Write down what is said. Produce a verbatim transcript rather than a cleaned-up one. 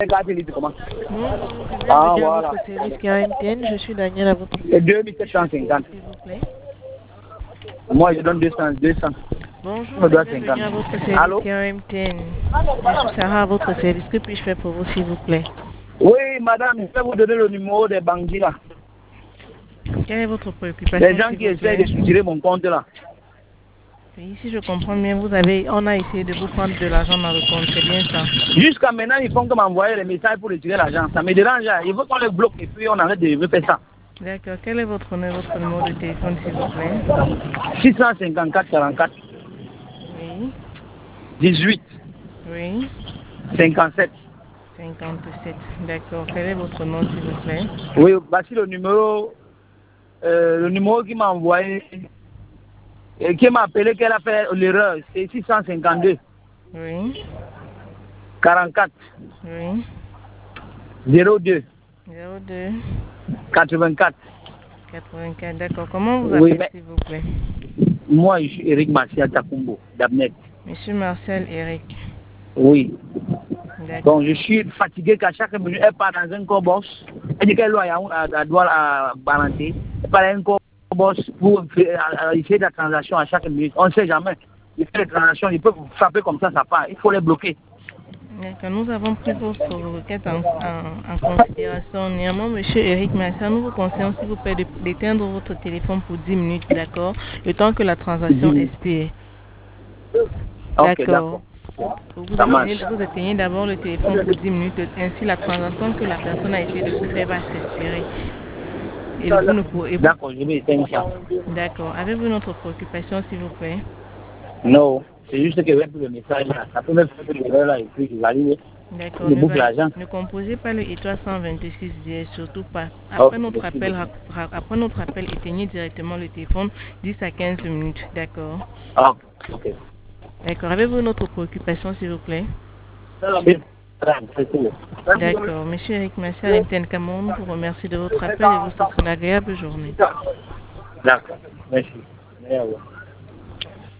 comment? Bonjour, je viens Ah, de dire voilà. votre service K M T N. Je suis Daniel à votre Et deux mille sept cent cinquante. s'il vous plaît. Moi, je donne deux cents. deux cents. Bonjour, Je me je dois viens de cinquante. venir à votre service Allô? K M T N. Je suis Sarah à votre service. Que puis-je faire pour vous, s'il vous plaît? Oui, madame, je vais vous donner le numéro des bandits là. Quelle est votre préoccupation, Les gens s'il qui vous plaît? essaient de soutirer mon compte là. Oui, si je comprends bien, vous avez, on a essayé de vous prendre de l'argent dans le compte, c'est bien ça? Jusqu'à maintenant, ils font que m'envoyer les messages pour retirer l'argent. Ça me dérange. Hein. Il faut qu'on les bloque et puis on arrête de faire ça. D'accord. Quel est votre nom, votre numéro de téléphone, s'il vous plaît? six cent cinquante-quatre quarante-quatre Oui. dix-huit Oui. cinquante-sept. cinquante-sept. D'accord. Quel est votre nom, s'il vous plaît? Oui, voici le numéro, euh, le numéro qui m'a envoyé, et qui m'a appelé qu'elle a fait l'erreur. C'est six cent cinquante-deux Oui. quarante-quatre Oui. zéro deux zéro deux quatre-vingt-quatre. quatre-vingt-quatre. D'accord. Comment vous Oui, appelez, mais s'il vous plaît? moi, je suis Eric Martial Takumbo, d'Abnet. Monsieur Marcel Eric. Oui. D'accord. Donc, je suis fatigué qu'à chaque minute, elle part dans un cobos. Elle dit qu'elle doit à balancer. Elle part dans un cobos pour essayer de la transaction à chaque minute. On ne sait jamais. Il fait les transactions, il peut vous frapper comme ça, ça part. Il faut les bloquer. D'accord. Nous avons pris votre requête en, en, en considération. Néanmoins, monsieur Eric Marcel, nous vous conseillons, s'il vous plaît, de- d'éteindre votre téléphone pour dix minutes, d'accord? Le temps que la transaction expire. Ok, D'accord. d'accord. Vous Ça marche. éteignez, vous éteignez d'abord le téléphone pour dix minutes, ainsi la transaction que la personne a essayé de vous faire va s'expirer. Et vous ne pourrez. D'accord, je vais éteindre ça. D'accord. Avez-vous une autre préoccupation, s'il vous plaît? Non, c'est juste que avec le message là, la première fois que je vais là et puis je valide, D'accord. je Ne, boucle va- l'argent. ne composez pas le étoile cent vingt-six dièse, surtout pas. Après Ok, notre merci appel, beaucoup. ra- ra- après notre appel, éteignez directement le téléphone dix à quinze minutes. D'accord. Ah, ok. D'accord. Avez-vous une autre préoccupation, s'il vous plaît? C'est tout. D'accord. Monsieur Eric Martial, M T N Cameroun, vous remercie de votre appel et vous souhaite une agréable journée. D'accord, merci. Merci à vous.